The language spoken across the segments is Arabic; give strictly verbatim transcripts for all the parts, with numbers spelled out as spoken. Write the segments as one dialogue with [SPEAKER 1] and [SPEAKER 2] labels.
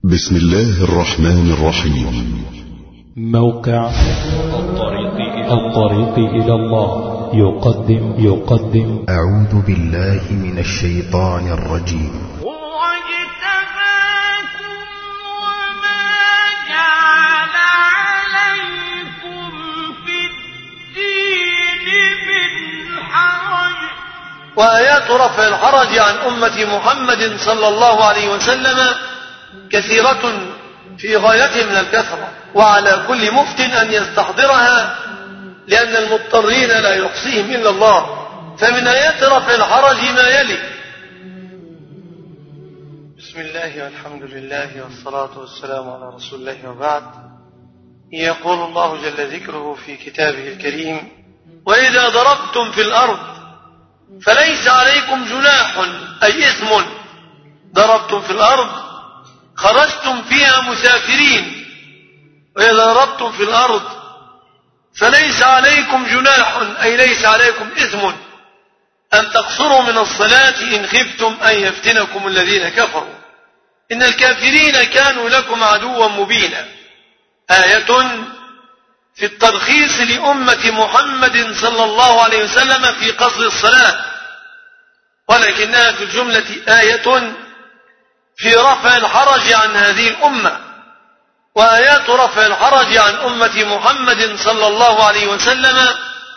[SPEAKER 1] بسم الله الرحمن الرحيم.
[SPEAKER 2] موقع الطريق إلى الله يقدم يقدم
[SPEAKER 1] أعوذ بالله من الشيطان الرجيم.
[SPEAKER 3] وآيات رفع الحرج عن أمة محمد صلى الله عليه وسلم كثيرة في غاية من الكثرة، وعلى كل مفت أن يستحضرها، لأن المضطرين لا يحصيهم إلا الله. فمن آيات رفع الحرج ما يلي: بسم الله والحمد لله والصلاة والسلام على رسول الله، وبعد. يقول الله جل ذكره في كتابه الكريم: وإذا ضربتم في الأرض فليس عليكم جناح، أي إثم. ضربتم في الأرض خرجتم فيها مسافرين. وإذا ضربتم في الأرض فليس عليكم جناح، أي ليس عليكم إثم أن تقصروا من الصلاة إن خفتم أن يفتنكم الذين كفروا، إن الكافرين كانوا لكم عدوا مبينا. آية في الترخيص لأمة محمد صلى الله عليه وسلم في قصر الصلاة، ولكنها في الجملة آية في رفع الحرج عن هذه الأمة. وآيات رفع الحرج عن أمة محمد صلى الله عليه وسلم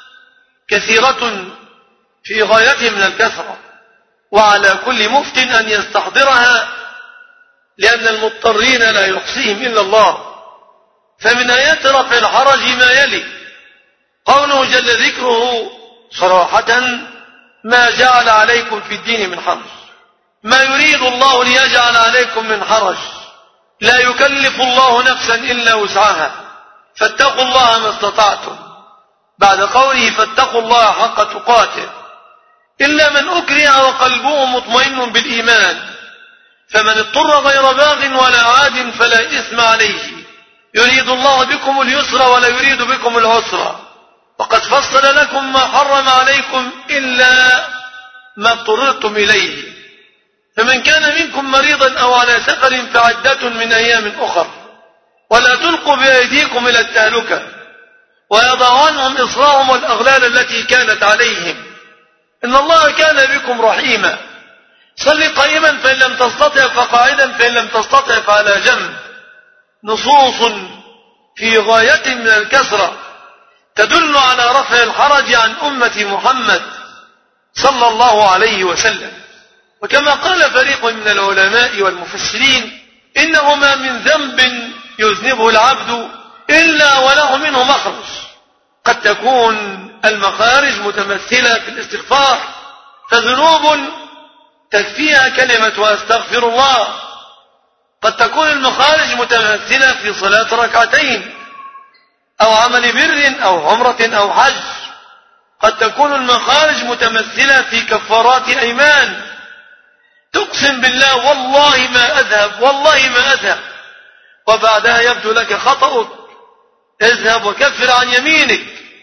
[SPEAKER 3] كثيرة في غاية من الكثرة، وعلى كل مفت أن يستحضرها، لأن المضطرين لا يحصيهم إلا الله. فمن آيات رفع الحرج ما يلي: قوله جل ذكره صراحة: ما جعل عليكم في الدين من حرج. ما يريد الله ليجعل عليكم من حرج، لا يكلف الله نفسا إلا وسعها، فاتقوا الله ما استطعتم، بعد قوله فاتقوا الله حق تقاته، إلا من أكره وقلبه مطمئن بالإيمان، فمن اضطر غير باغ ولا عاد فلا إثم عليه، يريد الله بكم اليسر ولا يريد بكم العسر، وقد فصل لكم ما حرم عليكم إلا ما اضطررتم إليه، فمن كان منكم مريضا أو على سفر فعدة من أيام أخر، ولا تلقوا بأيديكم إلى التهلكة، ويضع عنهم إصرارهم والأغلال التي كانت عليهم، إن الله كان بكم رحيما. صل قائما فإن لم تستطع فقاعدا، فإن لم تستطع فعلى جنب. نصوص في غاية من الكثرة تدل على رفع الحرج عن أمة محمد صلى الله عليه وسلم. وكما قال فريق من العلماء والمفسرين: إنه ما من ذنب يذنبه العبد إلا وله منه مخرج. قد تكون المخارج متمثلة في الاستغفار، فذنوب تكفيها كلمة وأستغفر الله. قد تكون المخارج متمثلة في صلاة ركعتين، أو عمل بر أو عمرة أو حج. قد تكون المخارج متمثلة في كفارات أيمان، تقسم بالله والله ما أذهب والله ما أذهب، وبعدها يبدو لك خطأك، اذهب وكفر عن يمينك.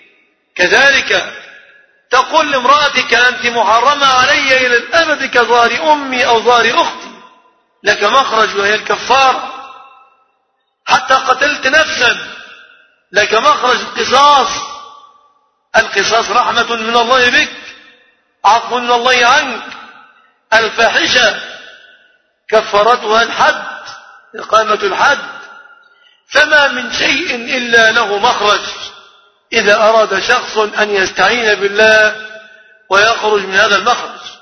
[SPEAKER 3] كذلك تقول لامرأتك: أنت محرمة علي إلى الأبد كظهر أمي أو ظهر أختي، لك مخرج وهي الكفارة. حتى قتلت نفسا لك مخرج القصاص، القصاص رحمة من الله بك، عفو من الله عنك. الفاحشة كفرتها الحد، إقامة الحد. فما من شيء إلا له مخرج إذا أراد شخص أن يستعين بالله ويخرج من هذا المخرج.